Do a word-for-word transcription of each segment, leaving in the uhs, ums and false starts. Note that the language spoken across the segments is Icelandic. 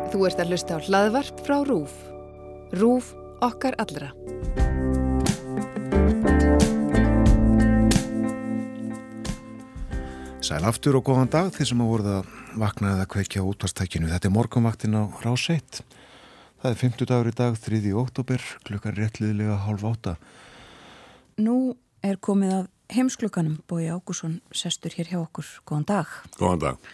Þú ert að hlusta á hlaðvarp frá RÚV. RÚV okkar allra. Sæl aftur og góðan dag þeir sem að voruð að vakna eða kveikja á útvarpstækinu. Þetta er morgunvaktin á Rás eitt. Það er fimmtudagur í dag, þriðji október, klukkan réttliðlega hálf átta. Nú er komið að heimsklukkanum. Bogi Ágússon sestur hér hjá okkur. Góðan dag. Góðan dag.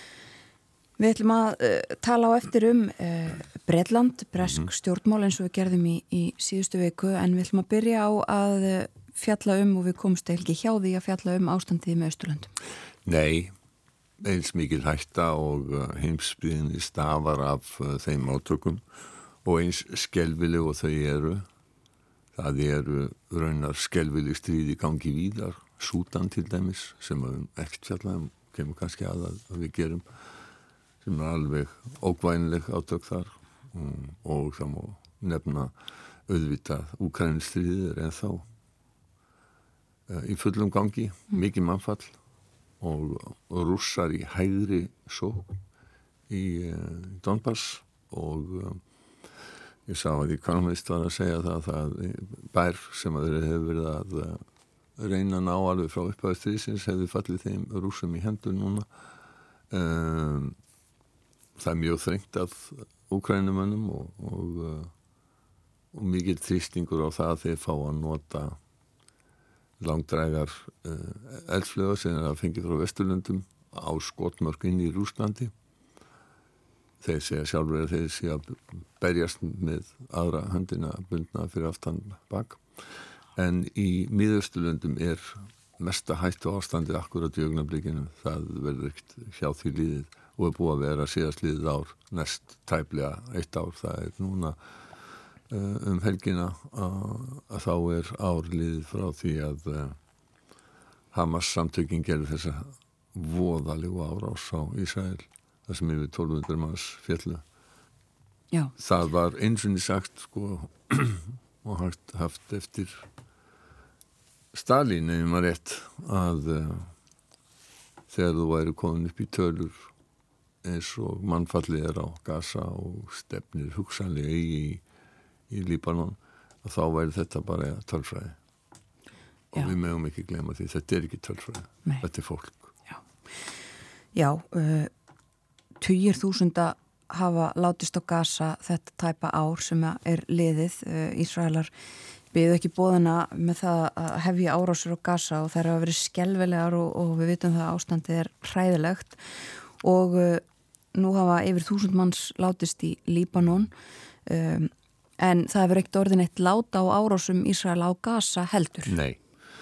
Við ætlum að uh, tala á eftir um uh, Bretland, bresk mm-hmm. stjórnmál eins og við gerðum í, í síðustu viku, en við ætlum að byrja á að uh, fjalla um, og við komumst ekki hjá því að fjalla um ástandið með Austurlöndum. Nei, eins mikil hætta og uh, heimsbyggðinni stafar af uh, þeim átökum og eins skelfileg og þau eru. Það eru raunar skelfileg stríð í gangi víðar, Súdan til dæmis, sem við ekkert fjallaðum, kemur kannski að að við gerum, sem er alveg ókvænileg átök þar um, og það má nefna auðvitað Úkraínustríðið en þá uh, í fullum gangi, mm. mikið mannfall og, og rússar í hægri sókn í uh, Donbass og uh, ég sá að ég kannast var að segja það það bær sem að þeir hefur verið að uh, reyna að ná alveg frá upphæðu stríðsins hefði fallið þeim rússum í hendur núna. um, Það er mjög þrengt af Úkrænumönnum og, og, og mikið þrýstingur á það að þeir fá að nota langdrægar uh, eldflaugar sem er að fengið frá Vesturlöndum á skotmörk inn í Rússlandi. Þeir segja sjálfur að þeir sé að berjast með aðra höndina bundna fyrir aftan bak. En í Miðausturlöndum er mesta hættu ástandið akkurat í augnablikinu. Það verður ekkert hjá því líðið. Og er búið að vera síðast liðið ár, næst tæplega eitt ár. Það er núna uh, um helgina að, að þá er ár liðið frá því að uh, Hamas samtökin gerði þessa voðalegu árás á Ísrael, það sem yfir tólf hundruð manns féllu. Já. Það var eins og niður sagt sko, og haft, haft eftir Stalin, ef maður rétt, að uh, þegar þú væri komin upp í tölur eins og mannfallið er á Gaza og stefnir hugsanlega í, í Líbanon, og þá væri þetta bara tölfræði. Og Já. Við megum ekki gleyma því, þetta er ekki tölfræði, Nei. Þetta er fólk. Já, Já uh, tugir þúsunda hafa látist á Gaza þetta tæpa ár sem er liðið. Uh, Ísraelar byðu ekki boðana með það að hefja árásur á Gaza og þær hafa verið skelfilegar og, og við vitum það að ástandið er hræðilegt og uh, nú hafa yfir þúsund manns látist í Líbanon um, en það hefur ekkert orðin eitt láta á árásum Ísrael á Gaza heldur. Nei,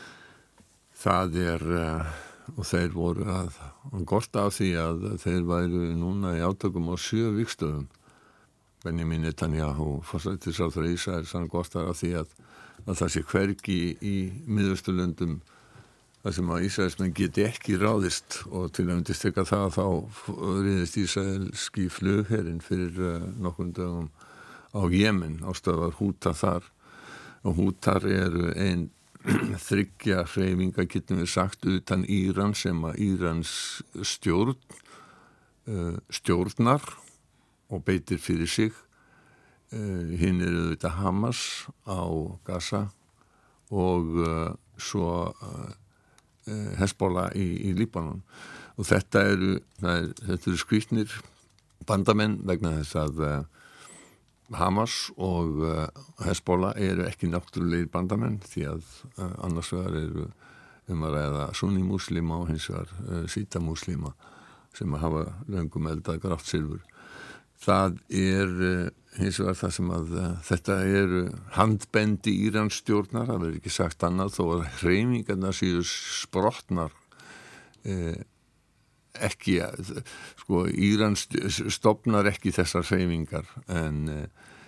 það er uh, og þeir voru að gorta af því að þeir væru núna í átökum á sjö vígstöðum. Benjamin Netanyahu, forsætisráðherra Ísraels, hann gortar af því að, að það sé hvergi í, í Miðausturlöndum það sem að Ísraelsmenn geti ekki ráðist og til að undirstrika það þá riðist Ísraelski flugherinn fyrir uh, nokkrum dögum á Jemen á stöðvar Húta þar og Hútar eru ein þriggja hreyfinga getum við sagt utan Íran sem að Írans stjórn uh, stjórnar og beitir fyrir sig uh, hinn eru þetta Hamas á Gaza og uh, svo uh, Hezbollah í, í Líbanon og þetta eru, er, þetta eru skrýtnir bandamenn vegna þess að uh, Hamas og uh, Hezbollah eru ekki náttúrulegir bandamenn því að uh, annars vegar eru um að ræða sunni múslima og hins vegar uh, síta múslima sem að hafa löngum eldað grátt silfur. Það er uh, hins vegar það sem að uh, þetta eru handbendi Írans stjórnar, það verður ekki sagt annað þó að hreyfingarnar séu sprottnar uh, ekki, sko Írans stofnar ekki þessar hreyfingar en uh,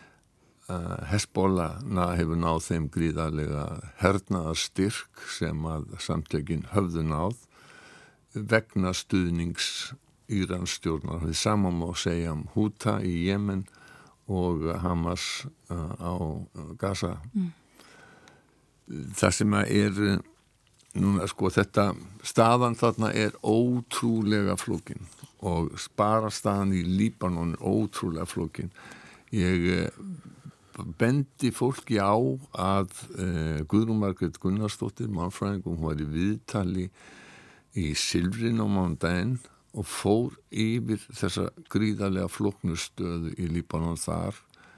Hezbollah hefur náð þeim gríðarlega hernaðar styrk sem að samtökin höfðu náð vegna stuðnings Írans stjórnar. Við saman má segja um Húta í Jemen og Hamas uh, á Gaza. Mm. Það sem er núna sko þetta staðan þarna er ótrúlega flókin og bara staðan í Líbanon er ótrúlega flókin. Ég eh, bendi fólki á að eh, Guðrún Margrét Gunnarsdóttir, mannfræðingur, hún var í viðtali í Silfrinu á mánudaginn og fór yfir þessa gríðarlega flóknu stöðu í Líbanon þar.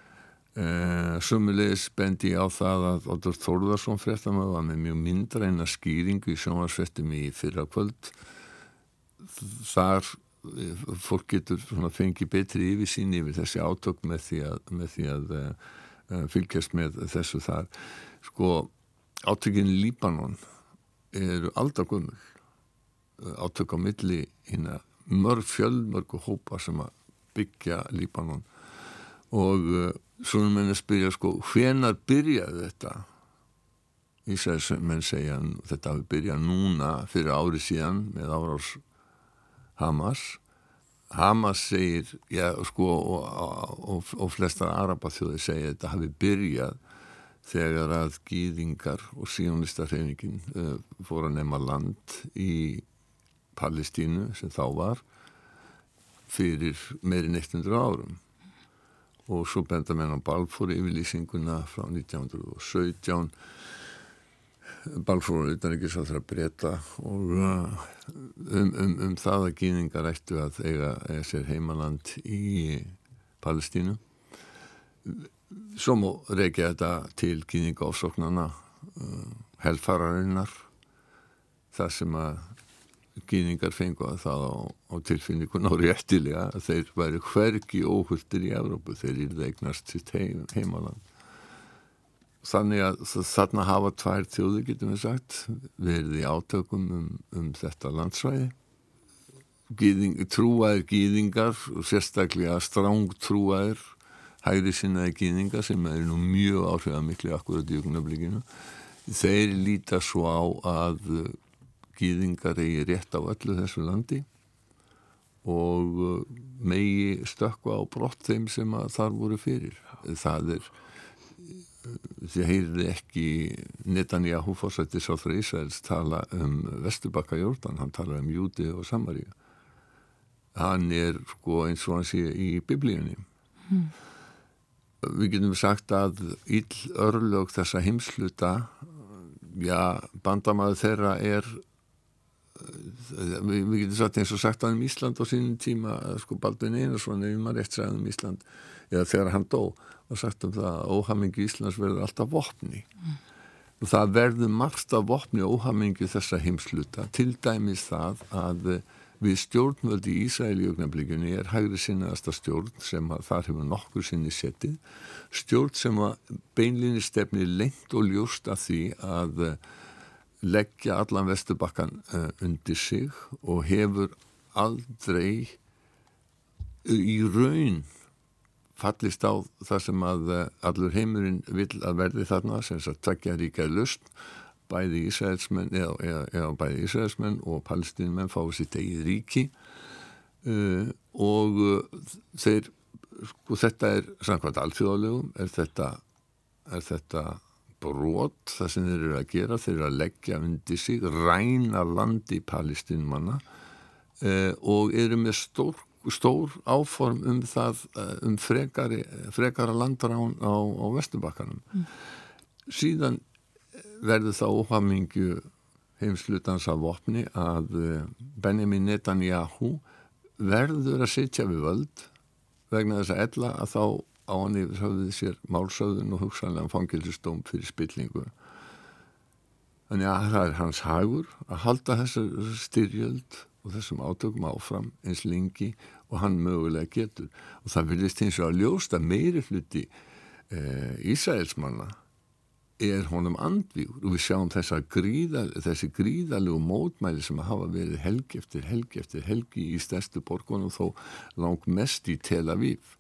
Eh, sömulegis bendi ég á það að Oddur Þórðarsson fréttamaður var með mjög myndra eina skýringu í sjónvarpsfréttum í fyrra kvöld. Þar eh, fólk getur svona fengið betri yfirsýn yfir þessi átök með því að, með því að eh, fylgjast með þessu þar. Sko, átökin í Líbanon eru aldagömmul. Átök á milli hina mörg fjölmörgu hópa sem að byggja Líbanon og uh, svona menn að spyrja sko hvenar byrjaði þetta? Ísraelsmenn segja þetta hafi byrjað núna fyrir ári síðan með árás Hamas. Hamas segir, já sko og, og, og flestar arabaþjóðir segja þetta hafi byrjað þegar að gyðingar og síónistarhreyfingin uh, fóru að nema land í Palestínu sem þá var fyrir meirinn hundrað árum. Og svo benda menn á Balfour yfirlýsinguna frá nítján hundrað og sautján. Balfour utanríkisráðherra Breta og uh, um, um, um það að gyðingar ættu að eiga, eiga sér heimaland í Palestínu. Svo má rekja þetta til gyðingaofsóknanna uh, helfararinnar þar sem að gyðingar fengu að það á, á tilfinningun á réttilega að þeir væri hvergi óhulltir í Evrópu, þeir yrðu eignast sitt heim, heimaland. Þannig að þarna hafa tvær þjóðir, getum við sagt, verið í átökum um, um þetta landsvæði. Gyðing, trúaðir gyðingar og sérstaklega stráng trúaðir hægri sinnaði gyðingar sem er nú mjög áhrifamiklir akkurat í augnablikinu. Þeir líta svo á að gyðingar eigi rétt á öllu þessu landi og megi stökkva á brott þeim sem að þar voru fyrir. Það er, þið heyrið ekki Netanyahu forsætisráðherra Ísraels tala um Vesturbakka Jórdan, hann tala um Júdi og Samaríu. Hann er sko eins og hann sé í Biblíunni. Hmm. Við getum sagt að ill örlög þessa heimsluta, já, bandamaður þeirra er við, við getum sagt eins og sagt að um Ísland á sínum tíma, sko Baldvin Einarsson ef maður rétt sagði um Ísland eða þegar hann dó og sagt um það að óhamingi Íslands verður alltaf vopni mm. og það verður margt af vopni óhamingi þessa heimsluta, til dæmis það að við stjórnvöld í Ísrael í augnablikinu er hægri sinnaðasta stjórn sem að þar hefur nokkur sinni setið, stjórn sem að beinlinni stefni lengt og ljóst að því að leggja allan Vesturbakkan uh, undir sig og hefur aldrei í raun fallist á það sem að uh, allur heimurinn vill að verði þarna, sem að tveggja ríka lausn, bæði Ísraelsmenn eða, eða, eða bæði Ísraelsmenn og Palestínumenn fái sitt eigið ríki uh, og uh, þeir, sko þetta er samkvæmt alþjóðalögum, er þetta er þetta brot, það sem þeir eru að gera, þeir eru að leggja undir sig, ræna landi Palestínumanna uh, og eru með stór, stór áform um það, uh, um frekari, frekara landrán á, á Vesturbakkanum. Mm. Síðan verður það óhamingju heimslutans af vopni að uh, Benjamin Netanyahu verður að sitja við völd vegna þess að ella að þá á hann yfir höfðið sér málsögðun og hugsanlega fangelsisdóm fyrir spillingu. Þannig að það er hans hagur að halda þessar styrjöld og þessum átökum áfram eins lengi og hann mögulega getur. Og það virðist hins vegar ljóst að meiri hluti eh, Ísraelsmanna er honum andvígur og við sjáum þessa gríða, þessi gríðalegu mótmæli sem að hafa verið helgi eftir helgi eftir helgi í stærstu borgunum þó langt mest í Tel Aviv.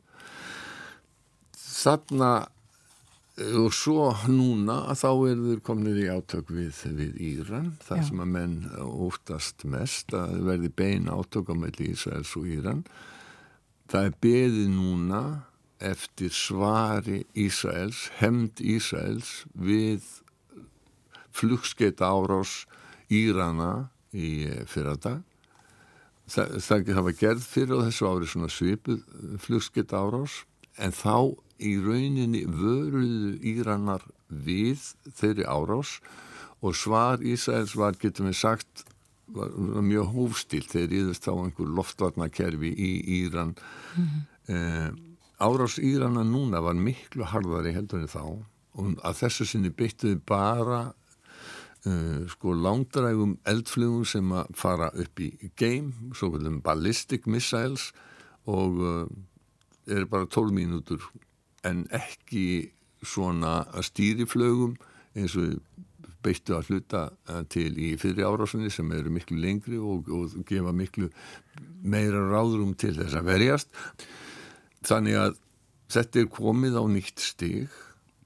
Þarna og svo núna að þá eru þeir komnir í átök við, við Íran, það Já. Sem að menn óttast mest að verði bein átök á milli Ísraels og Íran. Það er beðið núna eftir svari Ísraels, hefnd Ísraels við flugskeita árás Írana í fyrradag. Það, það, það var gerð fyrir á þessu ári svona svipuð flugskeyta árás, en þá í rauninni vöruðu Íranar við þeirri árás og svar Ísraels var, getum við sagt, var, var mjög hófstílt. Þeir yðurst á einhver loftvarnakerfi í Íran. Mm-hmm. eh, árás Írana núna var miklu harðari heldur en þá, og að þessu sinni beittuði bara Uh, sko langdrægum eldflugum sem að fara upp í geim, svo kallum ballistic missiles, og uh, eru bara tólf mínútur, en ekki svona stýriflugum eins og beittu að hluta til í fyrri árásinni sem eru miklu lengri og, og gefa miklu meira ráðrum til þess að verjast. Þannig að þetta er komið á nýtt stig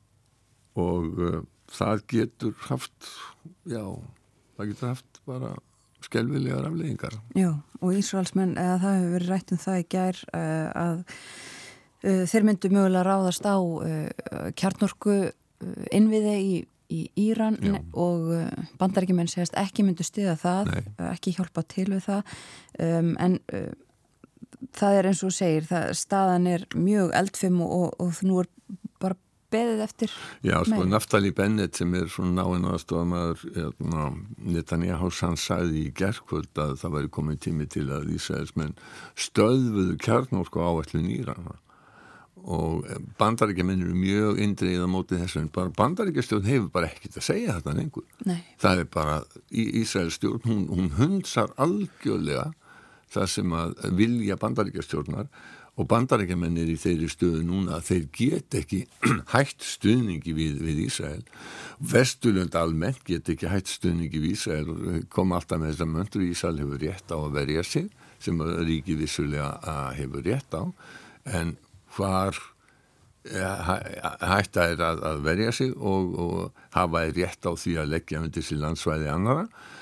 og uh, það getur haft, já, það getur haft bara skelfilegar afleiðingar. Já, og Ísraelsmenn, eða það hefur verið rætt um það í gær uh, að uh, þeir myndu mögulega ráðast á uh, kjarnorku uh, innviði í, í Íran Já. og uh, bandaríkjumenn segast ekki myndu styðja það, uh, ekki hjálpa til við það, um, en uh, það er eins og segir, það, staðan er mjög eldfim og, og, og nú er bara beðið eftir. Já, sko, Naftali Bennett sem er svona náinn aðstofamaður Netanyahu, hann sagði í gærkvöld að það væri komið tími til að Ísraelsmenn stöðvuðu kjarnorku áætlun Írana og Bandaríkjamenn eru mjög eindregið á móti þessu, en bara Bandaríkjastjórn hefur bara ekkert að segja þetta lengur. Nei. Það er bara, Ísraelsstjórn, hún, hún hundsar algjörlega það sem að vilja Bandaríkjastjórnar. Og bandaríkjamenn er í þeirri stöðu núna að þeir get ekki hætt stuðningi við, við Ísrael. Vesturlönd almennt get ekki hætt stuðningi við Ísrael og kom alltaf með þess að möndur Ísrael hefur rétt á að verja sig, sem ríki vissulega hefur rétt á, en hvar hætta er að, að verja sig og, og hafa rétt á því að leggja undir sig landsvæði annara.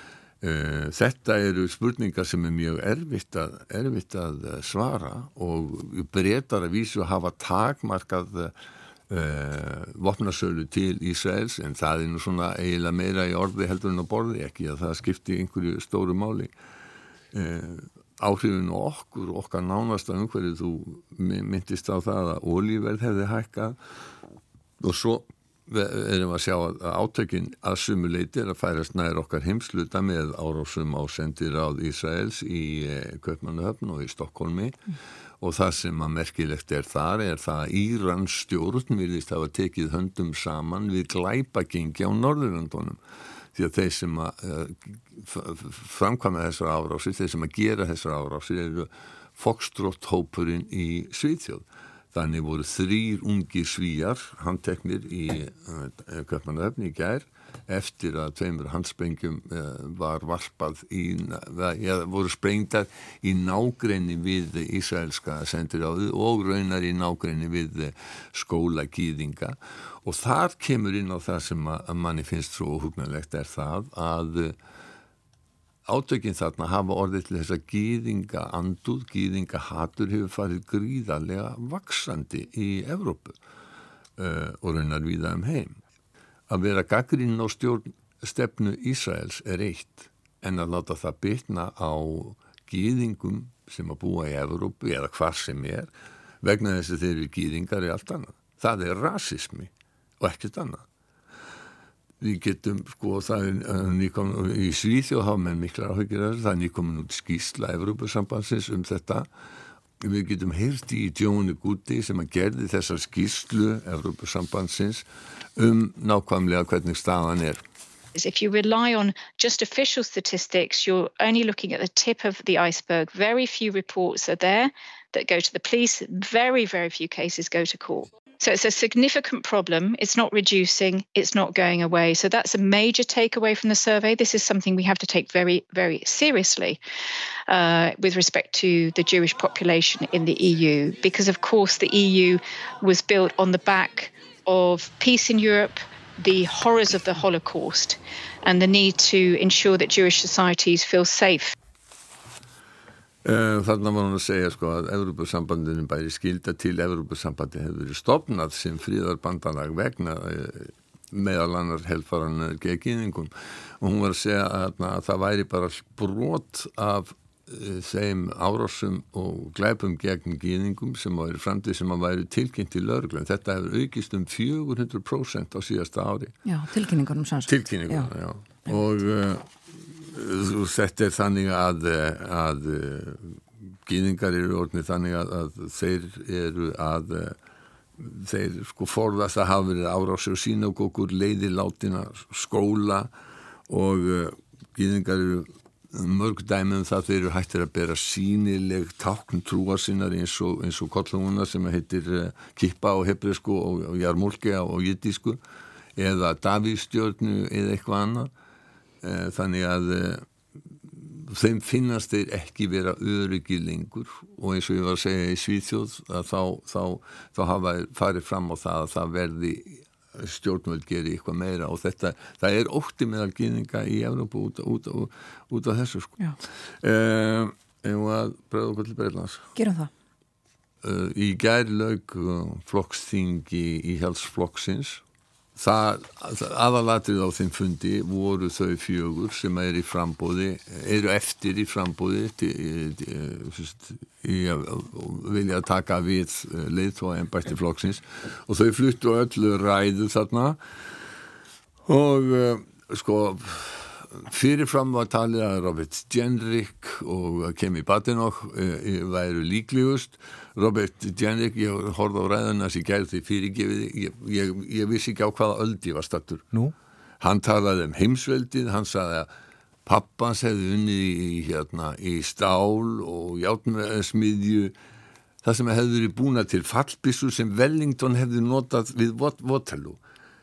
Þetta eru spurningar sem er mjög erfitt að, erfitt að svara og Bretar að vísu að hafa takmarkað uh, vopnasölu til Ísraels, en það er nú svona eiginlega meira í orði heldur en á borði, ekki að það skipti einhverju stóru máli. Uh, áhrifinu okkur, okkar nánasta umhverfið, þú myndist á það að olíuverð hefði hækkað og svo erum að sjá að átökin að sumu leyti er að færast nær okkar heimsluta með árásum á sendiráð Ísraels í Kaupmannahöfn og í Stokkólmi mm. og það sem að merkilegt er þar er það að Írans stjórn virðist hafa tekið höndum saman við glæpagengi á Norðurlöndunum, því að þeir sem að uh, framkvæma þessar árásir, þeir sem að gera þessar árásir eru Foxtrot-hópurinn í Svíþjóð. Þannig voru þrýr ungir Svíjar handteknir í uh, Kaupmannahöfn í gær eftir að tveimur handsprengjum uh, var varpað í, eða voru sprengtar í nágrenni við ísraelska sendiráðið og raunar í nágrenni við skóla gyðinga, og þar kemur inn á það sem að, að manni finnst svo hugnalegt er það að átökin þarna hafa orðið til þess að gyðinga andúð, gyðinga hatur hefur farið gríðarlega vaxandi í Evrópu uh, og raunar víða um heim. Að vera gagnrýnin á stjórnstefnu Ísraels er eitt, en að láta það bitna á gyðingum sem að búa í Evrópu eða hvar sem er, vegna þess að þeir eru gyðingar er allt annað. Það er rasismi og ekkert annað. Við getum, sko, það er nýkomin, í Svíþjóð hafa menn miklar áhyggjur af þessu, það er nýkomin út skýrsla Evrópusambandsins um þetta. Við getum heyrt í Jóni Gutti sem að gerði þessa skýrslu Evrópusambandsins um nákvæmlega hvernig staðan er. If you rely on just official statistics, you're only looking at the tip of the iceberg. Very few reports are there that go to the police. Very, very few cases go to court. So it's a significant problem. It's not reducing. It's not going away. So that's a major takeaway from the survey. This is something we have to take very, very seriously uh, with respect to the Jewish population in the E U, because, of course, the E U was built on the back of peace in Europe, the horrors of the Holocaust, and the need to ensure that Jewish societies feel safe. Þarna var hann að segja sko að Evrópusambandinu bæri skylda til Evrópusambandi hefur verið stofnað sem fríðarbandalag vegna meðal annar helfaran gegn gyðingum og hún var að segja að, að það væri bara brot af uh, þeim árásum og glæpum gegn gyðingum sem væri framtíð sem að væri tilkynnt í lögreglu. Þetta hefur aukist um fjögur hundruð prósent á síðasta ári. Já, tilkynningunum sanns. Tilkynningunum, já. já. Og uh, þetta er þannig að, að gyðingar eru orðnir þannig að, að þeir eru að þeir sko forðast að hafa verið árásir og sínagókur, leiðir látina, skóla og uh, gyðingar eru mörg dæmi um það þeir eru hættir að bera sýnileg tákn trúar sinnar eins og, eins og kollunguna sem heitir uh, kippa á hebresku og, og jarmulke á jiddísku eða Davíðstjörnu eða eitthvað annað. Uh, þannig að uh, þeim finnast þeir ekki vera öryggi lengur og eins og ég var að segja í Svíþjóð að þá, þá, þá hafa farið fram á það að það verði stjórnvöld geri eitthvað meira og þetta, það er ótti meðal gyðinga í Evrópu út, út, út, út af þessu sko. Uh, en að bregða okkur til Bretlands. Gerum það. Uh, í gær lauk uh, flokksþingi í Íhaldsflokksins. Það, aðalatrið á þeim fundi voru þau fjögur sem er í frambóði, eru eftir í frambóði til, til, í að vilja taka við leiðtoga embætti flokksins og þau fluttu öllu ræðu þarna og sko fyrirfram var talið að Robert Jenrick og Kemi Badenoch e, væru líklegust. Robert Jenrick, ég horfði á ræðuna sem gæði því fyrirgefiði, ég, ég, ég vissi ekki á hvaða öldi var stattur. Nú? Hann talaði um heimsveldið, hann sagði að pappans hefði unnið í, hérna, í stál og járnsmiðju, það sem hefði verið búna til fallbyssur sem Wellington hefði notað við Waterloo.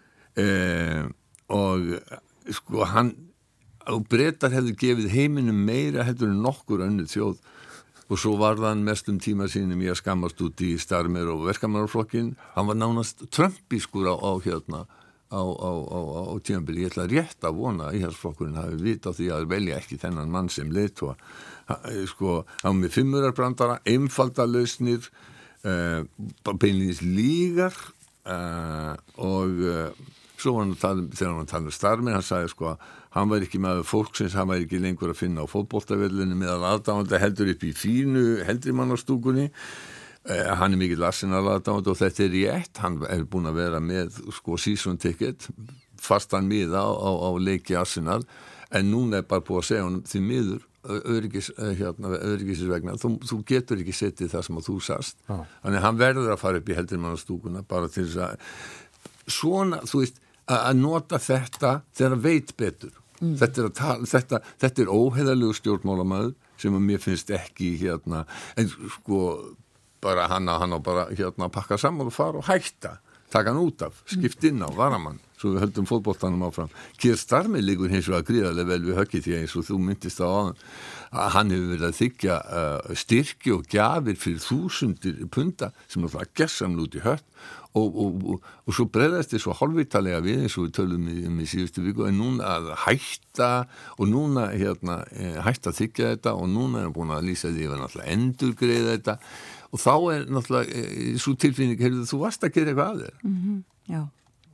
Eh, og sko hann og Bretar hefðu gefið heiminum meira heldur en nokkur önnur þjóð og svo var hann mestum tíma sínum í að skammast út í Starmer og verkamannaflokkin. Hann var nánast trömpískur á, á hérna á, á, á, á tímabili. Ég ætla rétt að vona að Íhaldsflokkurinn hafi vit á því að velja ekki þennan mann sem leiðtoga. Sko, hann með fimmurarbrandara, einfalda lausnir, uh, beinlínis lígar uh, og uh, svo var hann að tala, þegar hann tala um Starmer, hann sagði sko að hann var ekki maður fólksins, hann var ekki lengur að finna á fótboltavellinu meðal aðdáðanda heldur upp í fínu heldrimannastúkunni. Eh, hann er mikið Arsenal aðdáðanda og þetta er rétt, hann er búin að vera með sko season ticket, fastan miða á, á, á leiki Arsenal, en núna er bara búið að segja hann því miður, öryggis, hérna, öryggisins vegna, þú, þú getur ekki setið það sem að þú sast. Ah. Þannig hann verður að fara upp í heldrimannastúkuna bara til þess að, svona, þú veist, að nota þetta þegar hann veit betur. Mm. Þetta, er tala, þetta, þetta er óheiðarlegur stjórnmálamaður sem að mér finnst ekki hérna, en sko bara hann á hann á bara hérna að pakka saman og fara og hætta, taka hann út af, skipt inn á varamann, svo við höldum fótboltanum áfram. Keir Starmer liggur hins vegar gríðarlega vel við höggið því eins og þú myndist á áðan að hann hefur verið að þykja uh, styrki og gjafir fyrir þúsundir punda sem er það gersamlega út í hött Og, og, og, og svo bregðast þið svo hálfvitalega við eins og við tölum í, um í síðustu viku en núna að hætta og núna hérna, hætta að þykja þetta og núna er hann búin að lýsa því að náttúrulega endurgreiða þetta og þá er náttúrulega svo tilfinning, heyrðu þú varst að gera eitthvað að þér. Mm-hmm, já.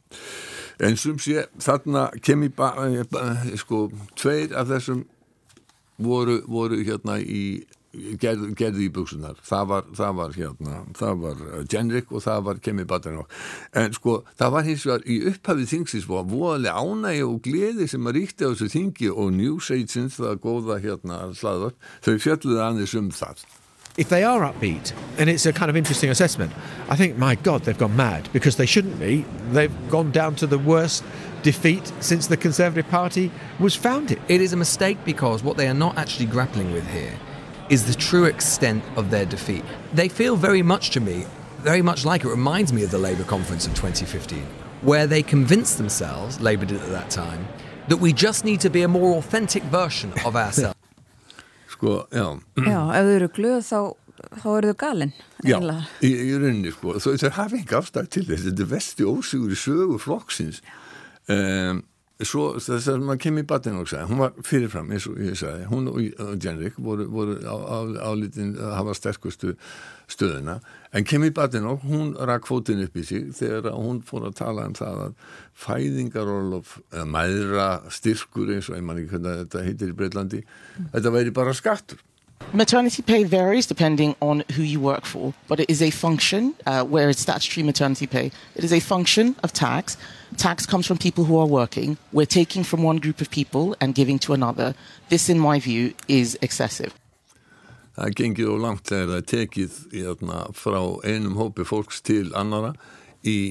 En sem sé, þarna kemur bara, sko, tveir af þessum voru, voru hérna í Gerð, gerði í buksunar, það var, það var hérna, það var Jenrick og það var Kemi Badenoch, en sko það var hins vegar í upphafið þingsins var voðalega ánægja og gleði sem að ríkti á þessu þingi og News Agents það góða hérna hlaðvarp, þau fjölluðu aðeins um það. If they are upbeat, and it's a kind of interesting assessment, I think, my God, they've gone mad, because they shouldn't be. They've gone down to the worst defeat since the Conservative Party was founded. It is a mistake because what they are not actually grappling with here is the true extent of their defeat. They feel very much to me, very much like it reminds me of the Labour conference of twenty fifteen, where they convinced themselves, Labour did at that time, that we just need to be a more authentic version of ourselves. Sko, já. Já, ef þau eru glöð þá, þá eru þau galin. Já, í, í rauninni, sko. Þau, þau hafa ekki afstæð til þess. Þetta er vesti ósigur í sögu flokksins. Um, svo þess að maður kemur í Badenoch sagði, hún var fyrirfram eins og ég sagði, hún og Jenrik voru, voru á, á, álitin að hafa sterkustu stöðuna, en kemur í Badenoch, hún rak fótinn upp í sig þegar hún fór að tala um það að fæðingarorlof, eða mæðra styrkur eins og ég man ekki hvernig þetta heitir í Breitlandi, mm. þetta væri bara skattur. Maternity pay varies depending on who you work for, but it is a function, uh, where it's statutory maternity pay. It is a function of tax. Tax comes from people who are working. We're taking from one group of people and giving to another. This, in my view, is excessive. Það gengið og langt þegar það er tekið hérna, frá einum hópi fólks til annara í,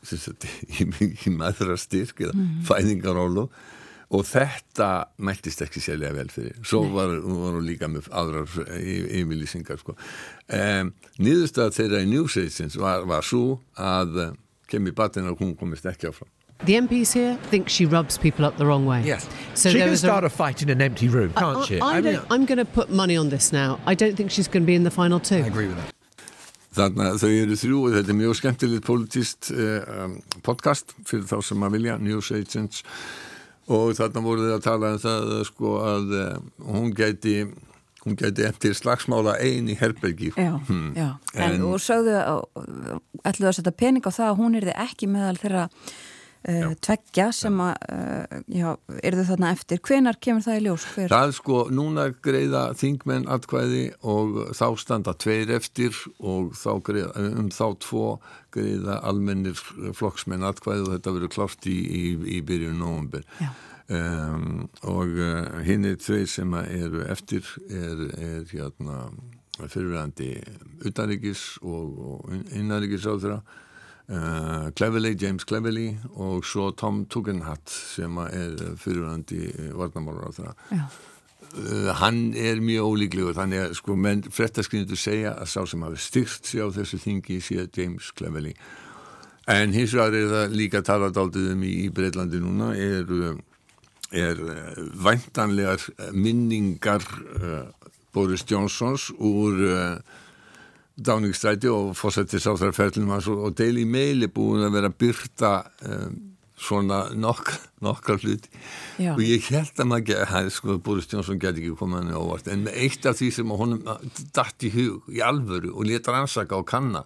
í, í meðrastyrk eða mm. fæðingarorlof. Og þetta mæltist ekki sérlega vel fyrir. Svo var, var hún líka með aðrar yfirlýsingar. Sko. Um, Niðurstaða þeirra í Newsagents var, var svo að uh, Kemi Badenoch hún komist ekki áfram. The M Ps here think she rubs people up the wrong way. Yes. So she can start a, a fight in an empty room, can't I, she? I, I I mean, don't, I'm going to put money on this now. I don't think she's going to be in the final two. I agree with that. Þannig að þau eru þrjú og þetta er mjög skemmtilegt politískt uh, um, podcast fyrir þá sem að vilja, Newsagents. Og þarna voru þið að tala um það sko, að uh, hún gæti hún gæti eftir slagsmála ein í herbergi. Já, hmm. já. En, en og sögðu ætluðu að setja pening á það að hún yrði ekki meðal þeirra uh, tveggja sem að uh, já, yrðu þarna eftir. Hvenær kemur það í ljós? Hver? Það sko, núna greiða þingmenn atkvæði og þá standa tveir eftir og þá greiða, um þá tvo greiða almennir flokksmenn atkvæði og þetta verður klárt í, í, í byrjun nóvember. Já. Um, og uh, hinir tveir sem eru eftir er, er hérna fyrirverandi utanríkis og, og innanríkis ráðherra uh, Cleverly, James Cleverly og svo Tom Tugendhat sem er fyrirverandi varnarmálaráðherra. Uh, hann er mjög ólíklegur þannig að sko menn fréttaskrifundur segja að sá sem hafi styrkt sig á þessu þingi sé James Cleverly en hins vegar er það líka talað dálítið um í, í Breitlandi núna er er væntanlegar minningar uh, Boris Johnsons úr uh, Downing-stræti og forsætisráðherraferlinum hans og, og Daily Mail er búin að vera að birta um, svona nokk, nokkar hluti Já. Og ég held að maður ekki, sko, Boris Johnson geti ekki komað henni óvart en með eitt af því sem honum datt í hug í alvöru og lét rannsaka og kanna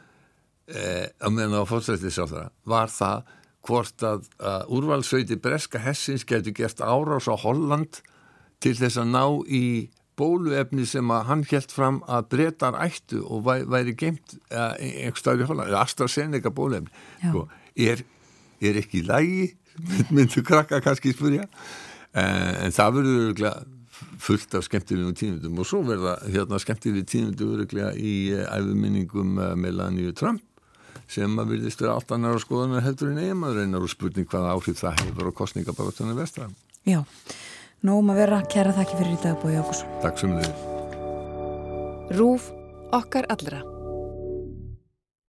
eh, að meðan á forsætisráðherra var það hvort að uh, úrvalsveiti breska hessins getur gert árás á Holland til þess að ná í bóluefni sem að hann hélt fram að Bretar ættu og væ, væri geimt uh, einhver staður í Holland, AstraZeneca bóluefni. Sko, er, er ekki í lagi, myndu krakka kannski spyrja, uh, en það verður örugglega fullt af skemmtilegum tímundum og svo verða hérna skemmtilegum tímundum örugglega í uh, æfuminningum uh, Melania Trump sem að virðist vera allt annar á skoðunar heldur en eiginmaður einar og spurning hvaða áhrif það hefur á kosningabaráttunni vestra. Já, nóg að vera kæra þakki fyrir í dag Bogi Ágústsson. Takk sömuleiðis. RÚV okkar allra.